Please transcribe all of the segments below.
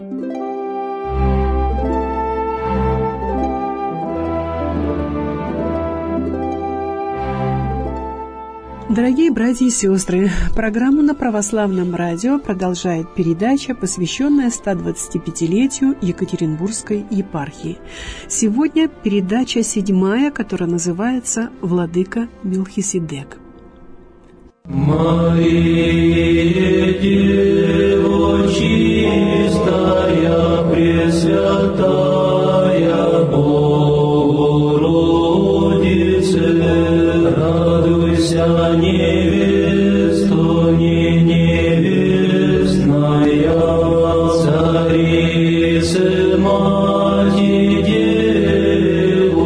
Дорогие братья и сестры, программу на Православном радио продолжает передача, посвященная 125-летию Екатеринбургской епархии. Сегодня передача 7-я, которая называется «Владыка Мелхиседек». Мария, Дева чистая, пресвятая, Богородице, радуйся, невеста, не невестная, царица, мать Деву.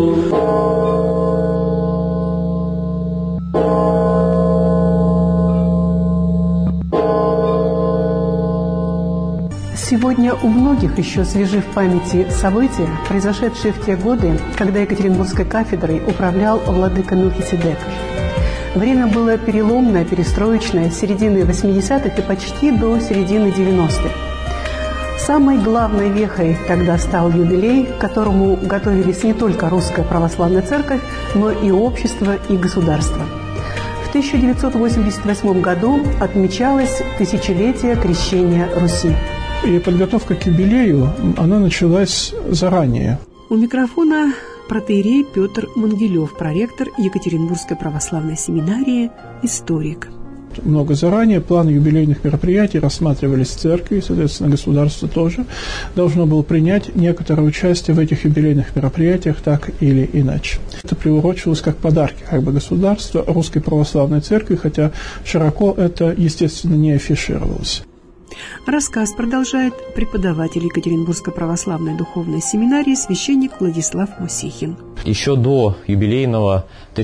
Сегодня у многих еще свежи в памяти события, произошедшие в те годы, когда Екатеринбургской кафедрой управлял владыка Мелхиседек. Время было переломное, перестроечное, с середины 80-х и почти до середины 90-х. Самой главной вехой тогда стал юбилей, к которому готовились не только Русская Православная Церковь, но и общество, и государство. В 1988 году отмечалось тысячелетие крещения Руси. И подготовка к юбилею, она началась заранее. У микрофона протоиерей Петр Мангелев, проректор Екатеринбургской православной семинарии, историк. Много заранее планы юбилейных мероприятий рассматривались в церкви, соответственно, государство тоже должно было принять некоторое участие в этих юбилейных мероприятиях так или иначе. Это приурочилось как подарки государства Русской Православной Церкви, хотя широко это, естественно, не афишировалось. Рассказ продолжает преподаватель Екатеринбургской православной духовной семинарии священник Владислав Мусихин. Еще до юбилейного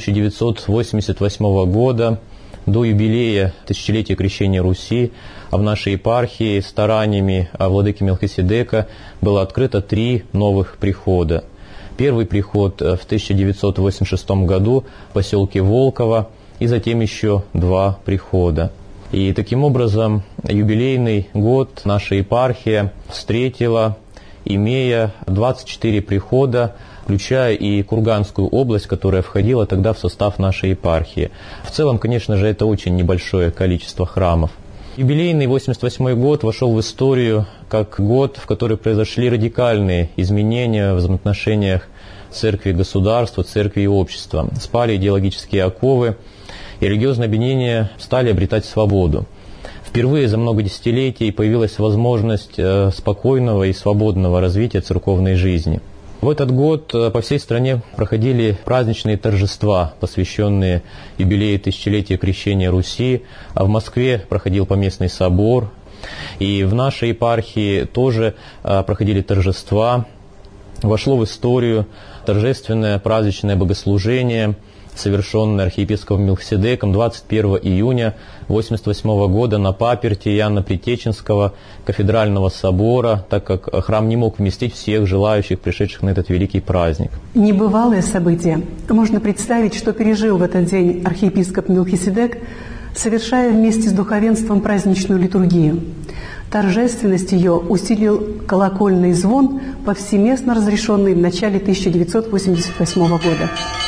1988 года, до юбилея тысячелетия крещения Руси, в нашей епархии стараниями владыки Мелхиседека было открыто 3 новых прихода. Первый приход в 1986 году в поселке Волково, и затем еще 2 прихода. И таким образом юбилейный год наша епархия встретила, имея 24 прихода, включая и Курганскую область, которая входила тогда в состав нашей епархии. В целом, конечно же, это очень небольшое количество храмов. Юбилейный 88 год вошел в историю как год, в который произошли радикальные изменения в взаимоотношениях церкви и государства, церкви и общества. Спали идеологические оковы, и религиозные объединения стали обретать свободу. Впервые за много десятилетий появилась возможность спокойного и свободного развития церковной жизни. В этот год по всей стране проходили праздничные торжества, посвященные юбилею тысячелетия крещения Руси. А в Москве проходил поместный собор, и в нашей епархии тоже проходили торжества. Вошло в историю торжественное праздничное богослужение, совершенное архиепископом Мелхиседеком 21 июня 1988 года на паперти Иоанна Притеченского кафедрального собора, так как храм не мог вместить всех желающих, пришедших на этот великий праздник. Небывалое событие. Можно представить, что пережил в этот день архиепископ Мелхиседек, совершая вместе с духовенством праздничную литургию. Торжественность ее усилил колокольный звон, повсеместно разрешенный в начале 1988 года.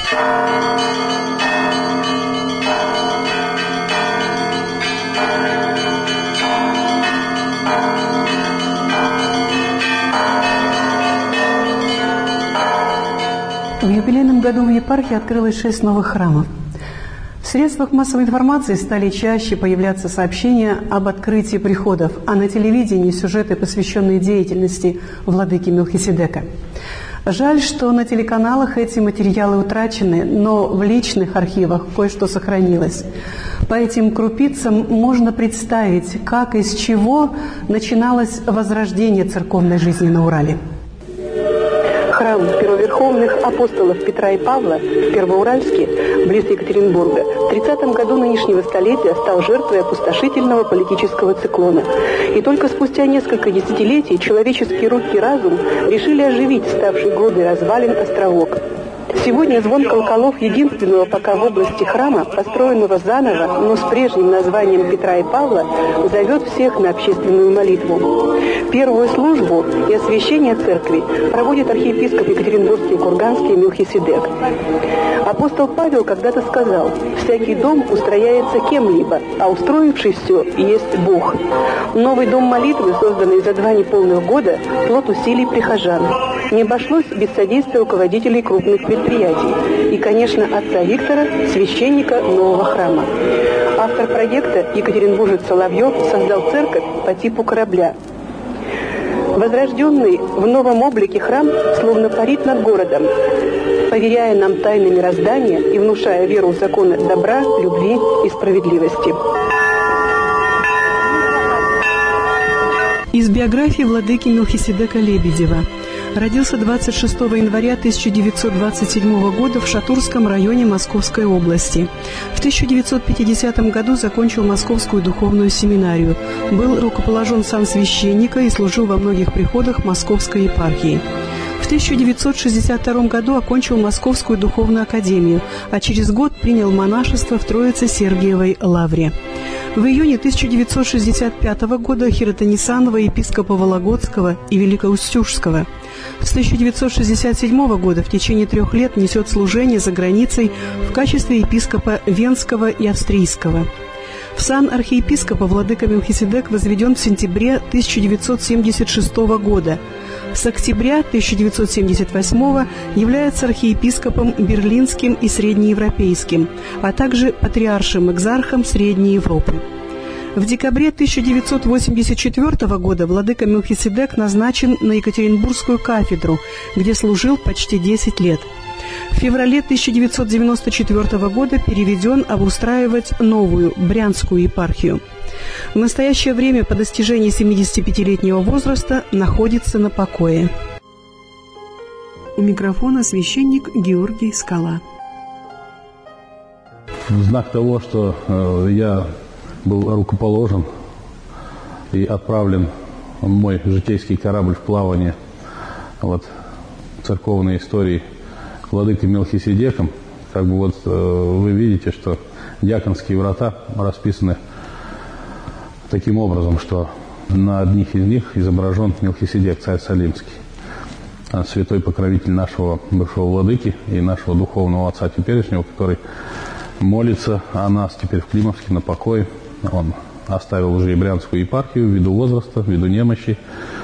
В юбилейном году в епархии открылось 6 новых храмов. В средствах массовой информации стали чаще появляться сообщения об открытии приходов, а на телевидении сюжеты, посвященные деятельности владыки Мелхиседека. Жаль, что на телеканалах эти материалы утрачены, но в личных архивах кое-что сохранилось. По этим крупицам можно представить, как и с чего начиналось возрождение церковной жизни на Урале. Храм первоверховных апостолов Петра и Павла в Первоуральске, близ Екатеринбурга, в 30-м году нынешнего столетия стал жертвой опустошительного политического циклона. И только спустя несколько десятилетий человеческие руки и разум решили оживить ставший грудой развалин островок. Сегодня звон колоколов единственного пока в области храма, построенного заново, но с прежним названием Петра и Павла, зовет всех на общественную молитву. Первую службу и освящение церкви проводит архиепископ Екатеринбургский и Курганский Мелхиседек. Апостол Павел когда-то сказал: «Всякий дом устрояется кем-либо, а устроивший все есть Бог». Новый дом молитвы, созданный за 2 неполных года, плод усилий прихожан. Не обошлось без содействия руководителей крупных предприятий и, конечно, отца Виктора, священника нового храма. Автор проекта, екатеринбуржец Соловьев, создал церковь по типу корабля. Возрожденный в новом облике храм словно парит над городом, поверяя нам тайны мироздания и внушая веру в законы добра, любви и справедливости. Из биографии владыки Мелхиседека Лебедева. Родился 26 января 1927 года в Шатурском районе Московской области. В 1950 году закончил Московскую духовную семинарию. Был рукоположен сан священника и служил во многих приходах Московской епархии. В 1962 году окончил Московскую духовную академию, а через год принял монашество в Троице-Сергиевой лавре. В июне 1965 года хиротонисанного епископа Вологодского и Великоустюжского. С 1967 года в течение 3 лет несет служение за границей в качестве епископа Венского и Австрийского. В сан архиепископа владыка Мелхиседек возведен в сентябре 1976 года. С октября 1978 является архиепископом Берлинским и Среднеевропейским, а также патриаршим-экзархом Средней Европы. В декабре 1984 года владыка Мелхиседек назначен на Екатеринбургскую кафедру, где служил почти 10 лет. В феврале 1994 года переведен обустраивать новую Брянскую епархию. В настоящее время по достижении 75-летнего возраста находится на покое. У микрофона священник Георгий Скала. В знак того, что я был рукоположен и отправлен мой житейский корабль в плавание церковной истории владыкой Мелхиседеком, вы видите, что диаконские врата расписаны таким образом, что на одних из них изображен Мелхиседек, царь Салимский, святой покровитель нашего бывшего владыки и нашего духовного отца теперешнего, который молится о нас теперь в Климовске на покое. Он оставил уже и Брянскую епархию ввиду возраста, ввиду немощи.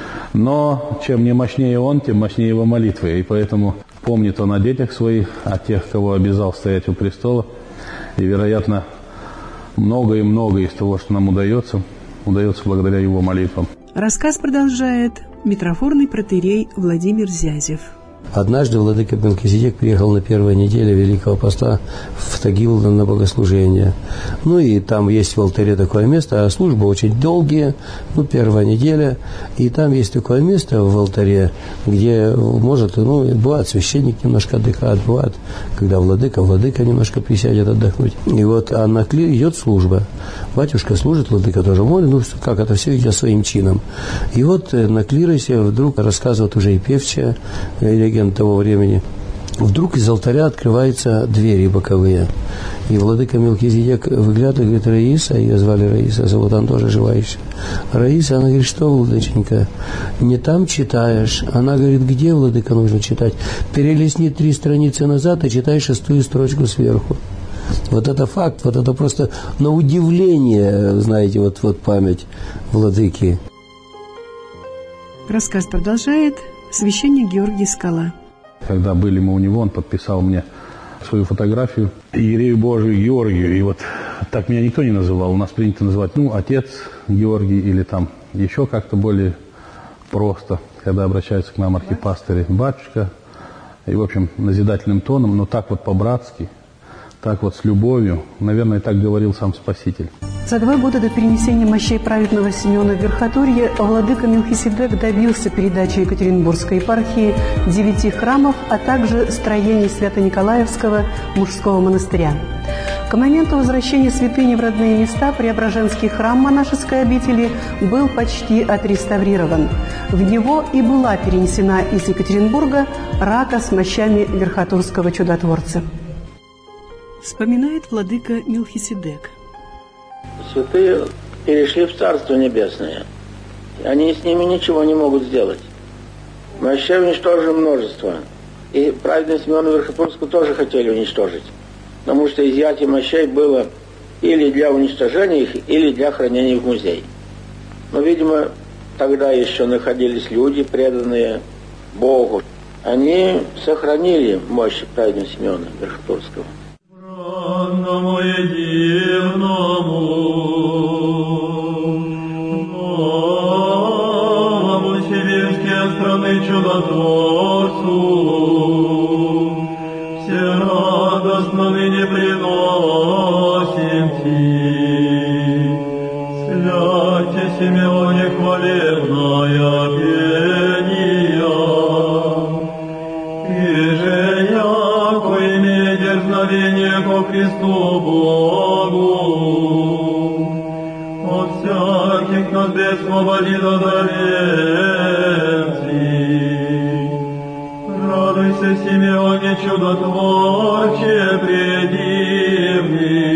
Но чем не мощнее он, тем мощнее его молитвы. И поэтому помнит он о детях своих, о тех, кого обязал стоять у престола. И, вероятно, многое из того, что нам удается благодаря его молитвам. Рассказ продолжает митрофорный протоиерей Владимир Зязев. Однажды владыка Мелхиседек приехал на первой неделе Великого Поста в Тагил на богослужение. И там есть в алтаре такое место, а службы очень долгие, первая неделя. И там есть такое место в алтаре, где бывает священник немножко отдыхает, бывает, когда владыка немножко присядет отдохнуть. И на клире идет служба. Батюшка служит, владыка тоже молит, это все идет своим чином. И на клиросе вдруг рассказывает уже и певчая, легенда того времени, вдруг из алтаря открываются двери боковые. И владыка Мелхиседек выглядывает и говорит: Раиса, ее звали Раиса, зовут, она тоже жива еще. Раиса, она говорит: что, владыченька, не там читаешь? Она говорит: где, владыка, нужно читать? Перелистни 3 страницы назад и читай 6-ю строчку сверху. Это факт, это просто на удивление, знаете, память владыки. Рассказ продолжает священник Георгий Скала. Когда были мы у него, он подписал мне свою фотографию иерею Божию Георгию. И так меня никто не называл. У нас принято называть, отец Георгий или там еще как-то более просто, когда обращаются к нам архипастыри, батюшка. И, в общем, назидательным тоном, но так по-братски, так с любовью. Наверное, так говорил сам Спаситель. За 2 года до перенесения мощей праведного Симеона в Верхотурье владыка Мелхиседек добился передачи Екатеринбургской епархии 9 храмов, а также строений Свято-Николаевского мужского монастыря. К моменту возвращения святыни в родные места Преображенский храм монашеской обители был почти отреставрирован. В него и была перенесена из Екатеринбурга рака с мощами верхотурского чудотворца. Вспоминает владыка Мелхиседек. Святые перешли в Царство Небесное. Они с ними ничего не могут сделать. Мощей уничтожено множество. И праведного Симеона Верхотурского тоже хотели уничтожить. Потому что изъятие мощей было или для уничтожения их, или для хранения в музей. Но, видимо, тогда еще находились люди, преданные Богу. Они сохранили мощь праведного Симеона Верхотурского. Бранному и дивному, новому сибирские страны чудотворцу, все радостно ныне приносим Ти. Святе Симеоне хвалебная пения, и же яко имея дерзновение ко Христу Богу, от всяких нас бессвободи дозовенций. Радуйся, Симеоне, чудотворче предивный.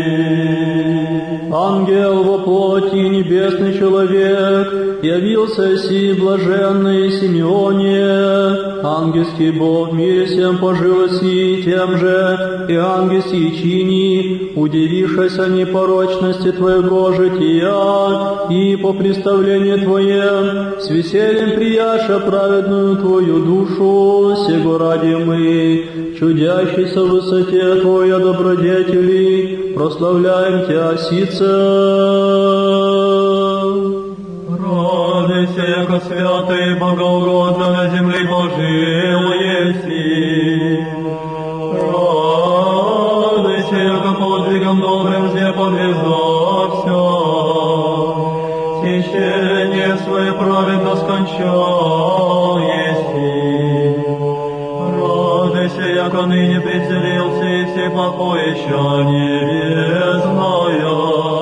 Ангел во плоти, небесный человек, явился си блаженный Симеоне. Ангельский Бог в мире всем пожил си тем же, и ангельские чини, удивившись непорочности Твоего жития, и по представлению Твоем, с весельем прияша праведную Твою душу, сего ради мы, чудящийся в высоте Твоя добродетели, прославляем Тя сице. Радуйся, яко святый и богоугодно на земле Божией еси. Радуйся, яко подвигом добрым зле подвязався. Течение свое праведно скончал еси. Радуйся, яко ныне преселился и все покоища небесная.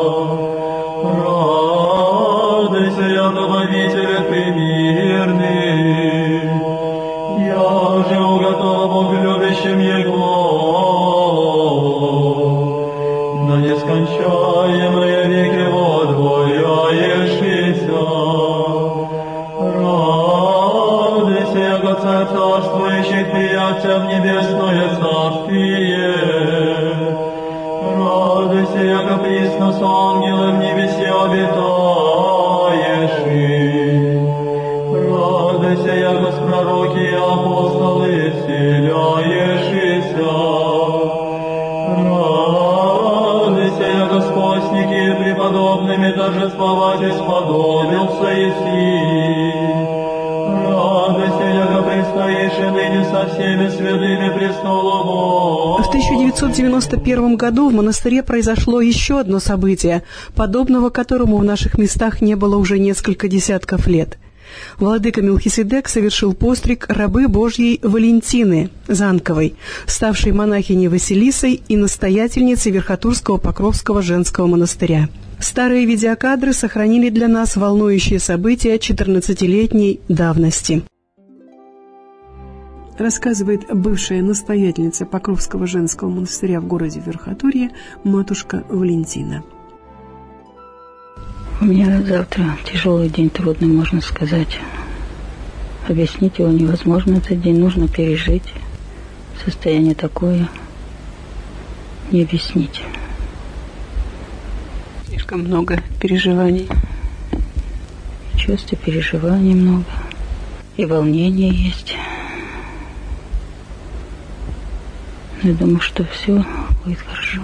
Радуйся, яко водитель примирный, я же уготова Бог любящим Его, на нескончаемые веки водвояешься. Радуйся, яко Царь царствующих приятся в небесное царствие. Радуйся, яко присно с ангелом в небесе обитаешь. Радуйся, яко с пророки и апостолы вселяешься. Радуйся, яко с постники и преподобными торжествовать исподобился еси. Радуйся, яко предстоишь и ныне со всеми святыми престолу Бога. В 1991 году в монастыре произошло еще одно событие, подобного которому в наших местах не было уже несколько десятков лет. Владыка Мелхиседек совершил постриг рабы Божьей Валентины Занковой, ставшей монахиней Василисой и настоятельницей Верхотурского Покровского женского монастыря. Старые видеокадры сохранили для нас волнующие события 14-летней давности. Рассказывает бывшая настоятельница Покровского женского монастыря в городе Верхотурье матушка Валентина. У меня завтра тяжелый день, трудный, можно сказать. Объяснить его невозможно этот день, нужно пережить. Состояние такое, не объяснить. Слишком много переживаний. Чувств и переживаний много. И волнение есть. Но я думаю, что все будет хорошо.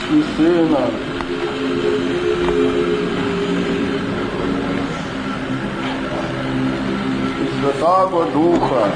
и Сына, и Святаго Духа.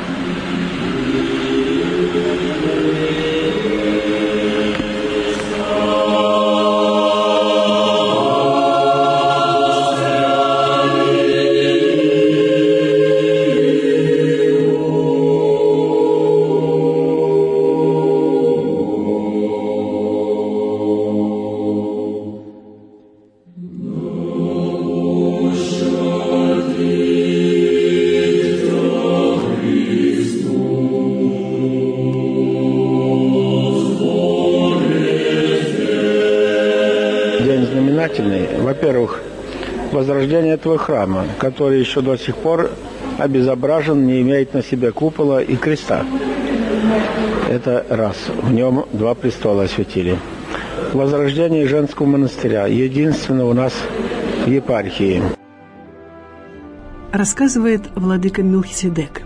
Во-первых, возрождение этого храма, который еще до сих пор обезображен, не имеет на себе купола и креста. Это раз. В нем 2 престола осветили. Возрождение женского монастыря, единственного у нас в епархии. Рассказывает владыка Мелхиседек.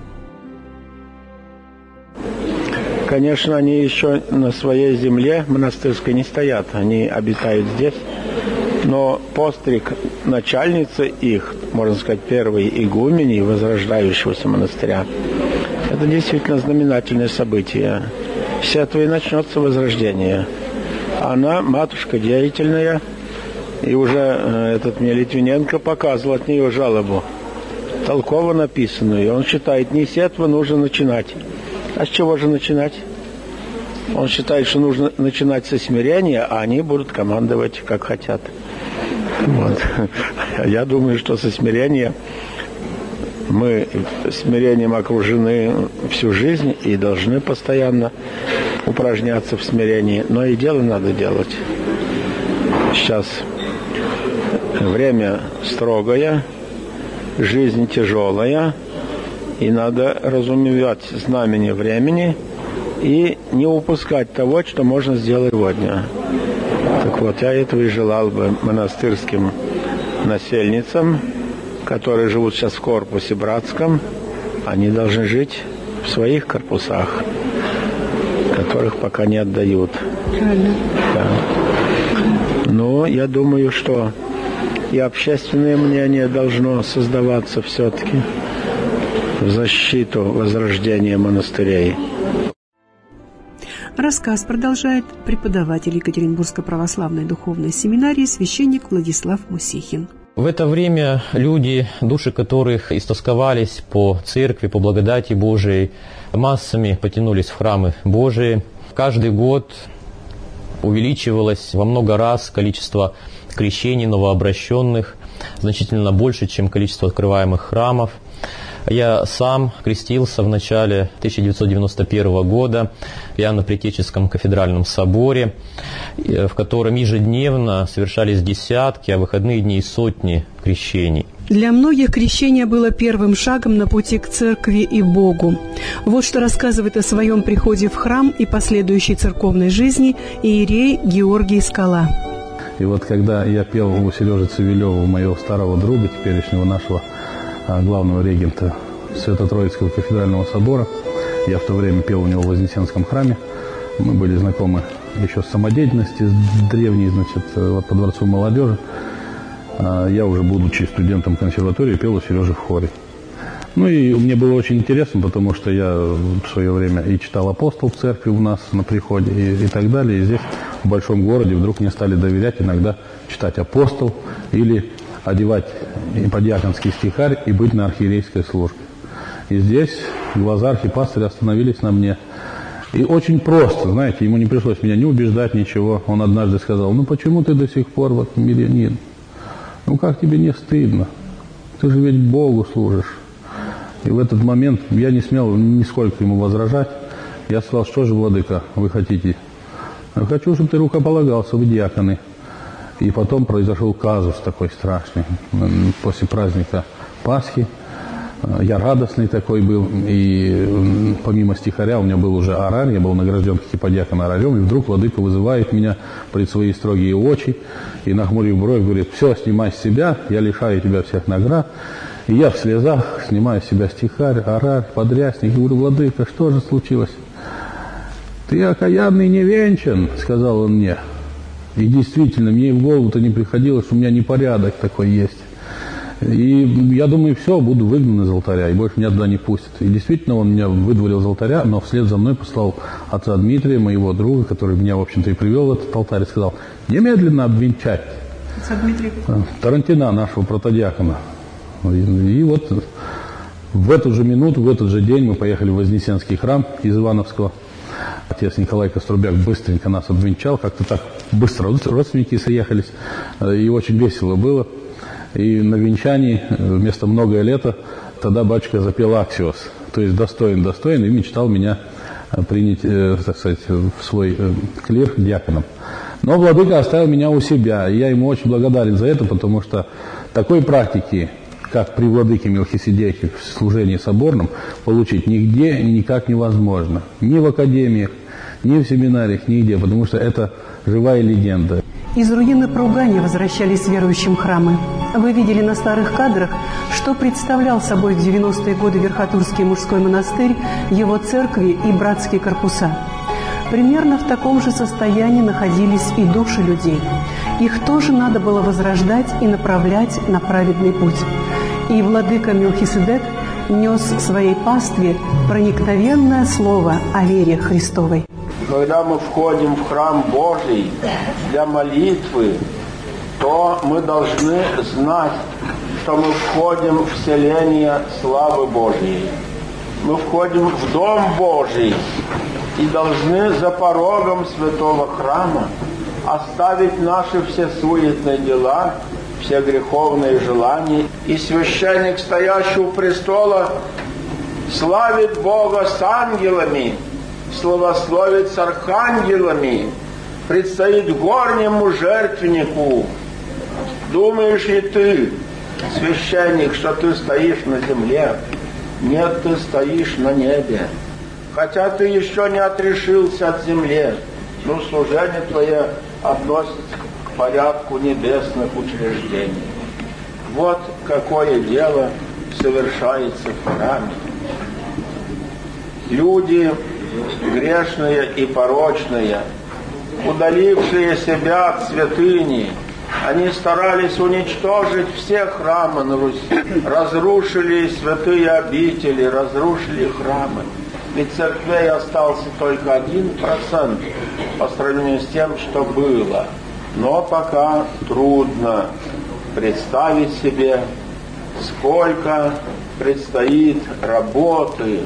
Конечно, они еще на своей земле монастырской не стоят, они обитают здесь. Но постриг начальницы их, можно сказать, первой игумени возрождающегося монастыря, это действительно знаменательное событие. С этого и начнется возрождение. Она матушка деятельная, и уже этот мне Литвиненко показывал от нее жалобу, толково написанную. Он считает, не с этого нужно начинать. А с чего же начинать? Он считает, что нужно начинать со смирения, а они будут командовать, как хотят. Вот. Я думаю, что со смирения мы смирением окружены всю жизнь и должны постоянно упражняться в смирении. Но и дело надо делать. Сейчас время строгое, жизнь тяжелая, и надо разумевать знамение времени и не упускать того, что можно сделать сегодня. Так вот, я этого и желал бы монастырским насельницам, которые живут сейчас в корпусе братском. Они должны жить в своих корпусах, которых пока не отдают. Да. Но я думаю, что и общественное мнение должно создаваться все-таки в защиту возрождения монастырей. Рассказ продолжает преподаватель Екатеринбургской православной духовной семинарии священник Владислав Мусихин. В это время люди, души которых истосковались по церкви, по благодати Божией, массами потянулись в храмы Божии. Каждый год увеличивалось во много раз количество крещений новообращенных, значительно больше, чем количество открываемых храмов. Я сам крестился в начале 1991 года в Иоанно-Предтеческом кафедральном соборе, в котором ежедневно совершались десятки, а в выходные дни и сотни крещений. Для многих крещение было первым шагом на пути к церкви и Богу. Вот что рассказывает о своем приходе в храм и последующей церковной жизни иерей Георгий Скала. И вот когда я пел у Сережи Цивилева, моего старого друга, теперешнего нашего главного регента Свято-Троицкого кафедрального собора, я в то время пел у него в Вознесенском храме. Мы были знакомы еще с самодеятельности, с древней, вот по Дворцу молодежи. Я уже, будучи студентом консерватории, пел у Сережи в хоре. Ну и мне было очень интересно, потому что я в свое время и читал «Апостол» в церкви у нас на приходе и так далее. И здесь, в большом городе, вдруг мне стали доверять иногда читать «Апостол» или одевать подьяконский стихарь и быть на архиерейской службе. И здесь глаза архипастыря остановились на мне. И очень просто, знаете, ему не пришлось меня ни убеждать, ничего. Он однажды сказал: ну почему ты до сих пор в этом мирянин? Ну как тебе не стыдно? Ты же ведь Богу служишь. И в этот момент я не смел нисколько ему возражать. Я сказал: что же, владыка, вы хотите? Я хочу, чтобы ты рукополагался в диаконы. И потом произошел казус такой страшный. После праздника Пасхи я радостный такой был. И помимо стихаря у меня был уже орарь. Я был награжден как иподиакон орарем. И вдруг владыка вызывает меня пред свои строгие очи. И, нахмурив бровь, говорит: все, снимай с себя, я лишаю тебя всех наград. И я в слезах снимаю с себя стихарь, орарь, подрясник. И говорю: владыка, что же случилось? Ты окаянный не венчан, сказал он мне. И действительно, мне и в голову-то не приходило, что у меня непорядок такой есть. И я думаю, все, буду выгнан из алтаря, и больше меня туда не пустят. И действительно, он меня выдворил из алтаря, но вслед за мной послал отца Дмитрия, моего друга, который меня, в общем-то, и привел в этот алтарь, и сказал: немедленно обвенчать отца Дмитрия Тарантина, нашего протодиакона. И вот в эту же минуту, в этот же день мы поехали в Вознесенский храм из Ивановского. Отец Николай Кострубяк быстренько нас обвенчал, как-то так быстро родственники съехались, и очень весело было. И на венчании вместо «многое лето» тогда батюшка запел «Аксиос», то есть «достоин, достоин», и мечтал меня принять, так сказать, в свой клир диаконом. Но владыка оставил меня у себя, и я ему очень благодарен за это, потому что такой практики, как при владыке Мелхиседеке в служении соборном, получить нигде и никак невозможно. Ни в академиях, ни в семинариях, нигде, потому что это живая легенда. Из руины поругания возвращались верующим храмы. Вы видели на старых кадрах, что представлял собой в 90-е годы Верхотурский мужской монастырь, его церкви и братские корпуса. Примерно в таком же состоянии находились и души людей. Их тоже надо было возрождать и направлять на праведный путь. И владыка Мелхиседек нес своей пастве проникновенное слово о вере Христовой. Когда мы входим в храм Божий для молитвы, то мы должны знать, что мы входим в вселение славы Божьей. Мы входим в Дом Божий и должны за порогом святого храма оставить наши все суетные дела, все греховные желания. И священник, стоящий у престола, славит Бога с ангелами, славословит с архангелами, предстоит горнему жертвеннику. Думаешь и ты, священник, что ты стоишь на земле? Нет, ты стоишь на небе. Хотя ты еще не отрешился от земли, но служение твое относится к порядку небесных учреждений. Вот какое дело совершается в храме. Люди грешные и порочные, удалившие себя от святыни, они старались уничтожить все храмы на Руси, разрушили святые обители, разрушили храмы. Ведь церквей остался только 1% по сравнению с тем, что было. Но пока трудно представить себе, сколько предстоит работы,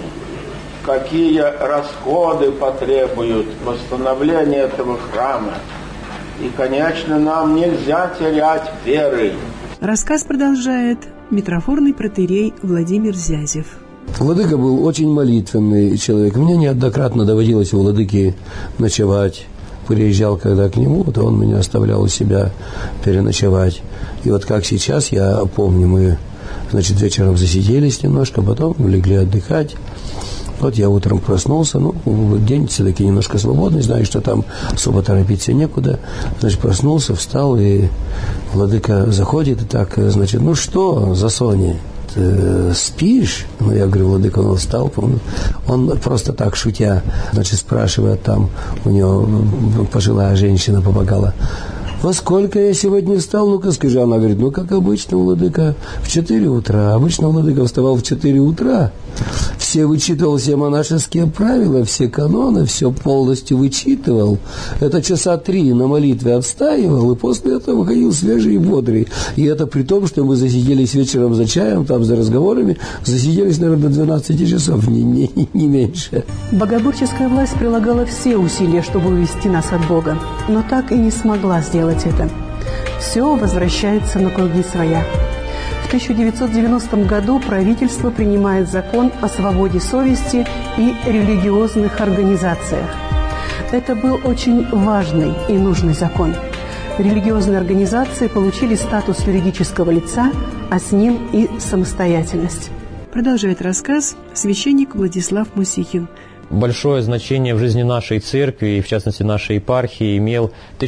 какие расходы потребуют восстановления этого храма. И, конечно, нам нельзя терять веры. Рассказ продолжает митрофорный протоиерей Владимир Зязев. Владыка был очень молитвенный человек. Мне неоднократно доводилось у владыки ночевать. Приезжал когда к нему, то он меня оставлял у себя переночевать. И вот как сейчас, я помню, мы, значит, вечером засиделись немножко, потом легли отдыхать. Вот я утром проснулся, день все-таки немножко свободный, знаю, что там особо торопиться некуда. Значит, проснулся, встал, и владыка заходит, и так, значит, ну что, Засони, ты спишь? Ну, я говорю, владыка, он встал, он просто так, шутя, значит, спрашивает, там у него пожилая женщина помогала: во сколько я сегодня встал? Ну-ка скажи. Она говорит, ну, как обычно, владыка, в 4 утра. Обычно владыка вставал в 4 утра. Все вычитывал все монашеские правила, все каноны, все полностью вычитывал. Это часа 3 на молитве отстаивал, и после этого выходил свежий и бодрый. И это при том, что мы засиделись вечером за чаем, там за разговорами, засиделись, наверное, до 12 часов, не меньше. Богоборческая власть прилагала все усилия, чтобы увести нас от Бога, но так и не смогла сделать это. Все возвращается на круги своя. В 1990 году правительство принимает закон о свободе совести и религиозных организациях. Это был очень важный и нужный закон. Религиозные организации получили статус юридического лица, а с ним и самостоятельность. Продолжает рассказ священник Владислав Мусихин. Большое значение в жизни нашей церкви, и в частности нашей епархии, имел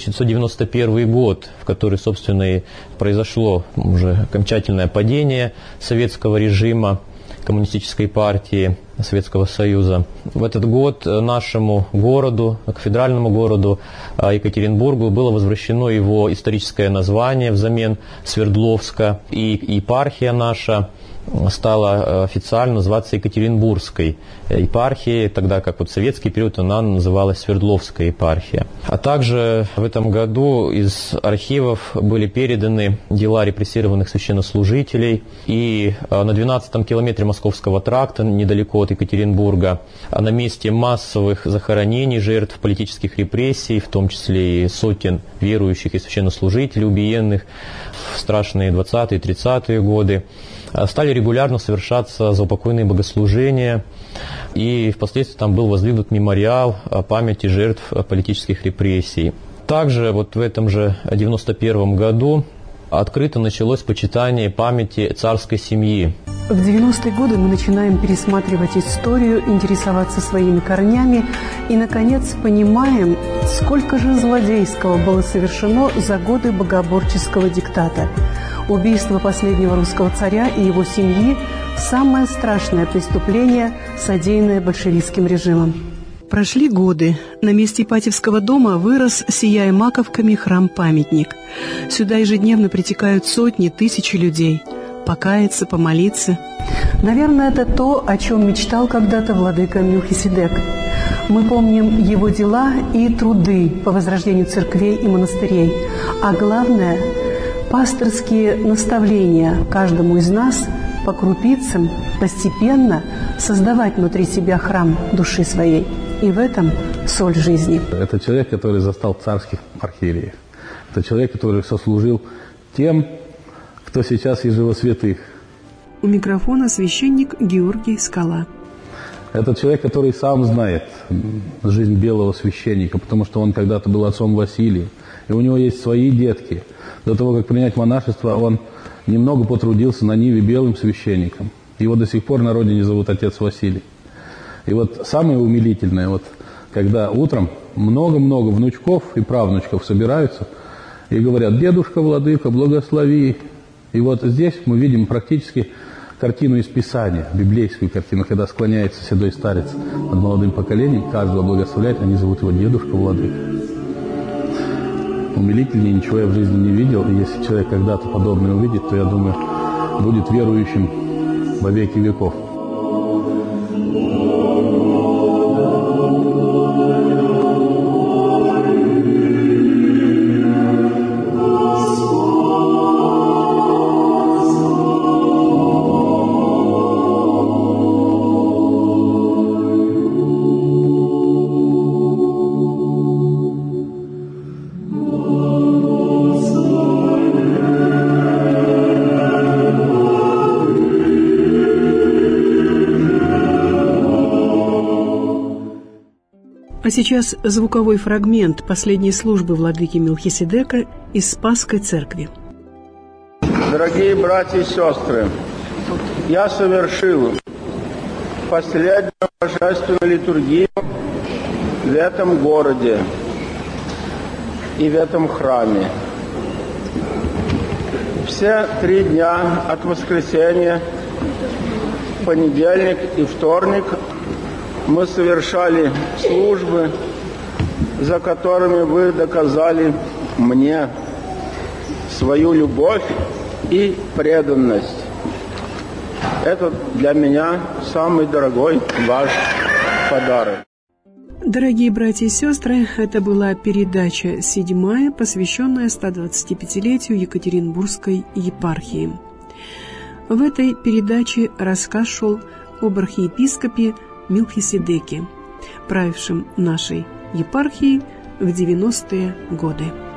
1991 год, в который, собственно, и произошло уже окончательное падение советского режима, коммунистической партии. Советского Союза. В этот год нашему городу, кафедральному городу Екатеринбургу, было возвращено его историческое название взамен Свердловска, и епархия наша стала официально называться Екатеринбургской епархией, тогда как в советский период она называлась Свердловская епархия. А также в этом году из архивов были переданы дела репрессированных священнослужителей, и на 12-м километре Московского тракта, недалеко от Екатеринбурга, на месте массовых захоронений жертв политических репрессий, в том числе и сотен верующих и священнослужителей, убиенных в страшные 20-е, 30-е годы, стали регулярно совершаться заупокойные богослужения, и впоследствии там был воздвигнут мемориал о памяти жертв политических репрессий. Также вот в этом же 91 году открыто началось почитание памяти царской семьи. В 90-е годы мы начинаем пересматривать историю, интересоваться своими корнями и, наконец, понимаем, сколько же злодейского было совершено за годы богоборческого диктата. Убийство последнего русского царя и его семьи – самое страшное преступление, содеянное большевистским режимом. Прошли годы. На месте Ипатьевского дома вырос, сияя маковками, храм-памятник. Сюда ежедневно притекают сотни, тысячи людей. Покаяться, помолиться. Наверное, это то, о чем мечтал когда-то владыка Мелхиседек. Мы помним его дела и труды по возрождению церквей и монастырей. А главное – пасторские наставления каждому из нас по крупицам постепенно создавать внутри себя храм души своей. И в этом соль жизни. Это человек, который застал царских архиереев. Это человек, который сослужил тем, кто сейчас из его святых. У микрофона священник Георгий Скала. Это человек, который сам знает жизнь белого священника, потому что он когда-то был отцом Василия, и у него есть свои детки. До того, как принять монашество, он немного потрудился на ниве белым священником. Его до сих пор на родине зовут отец Василий. И вот самое умилительное, вот, когда утром много-много внучков и правнучков собираются и говорят: «Дедушка, владыка, благослови». И вот здесь мы видим практически картину из Писания, библейскую картину, когда склоняется седой старец над молодым поколением, каждого благословляет, они зовут его дедушка, владыка. Умилительнее ничего я в жизни не видел, и если человек когда-то подобное увидит, то, я думаю, будет верующим во веки веков. А сейчас звуковой фрагмент последней службы владыки Мелхиседека из Спасской церкви. Дорогие братья и сестры, я совершил последнюю божественную литургию в этом городе и в этом храме. Все 3 дня от воскресенья, понедельник и вторник мы совершали службы, за которыми вы доказали мне свою любовь и преданность. Это для меня самый дорогой ваш подарок. Дорогие братья и сестры, это была передача 7-я, посвященная 125-летию Екатеринбургской епархии. В этой передаче рассказ шел об архиепископе Мелхиседеке, правившем нашей епархией в 90-е годы.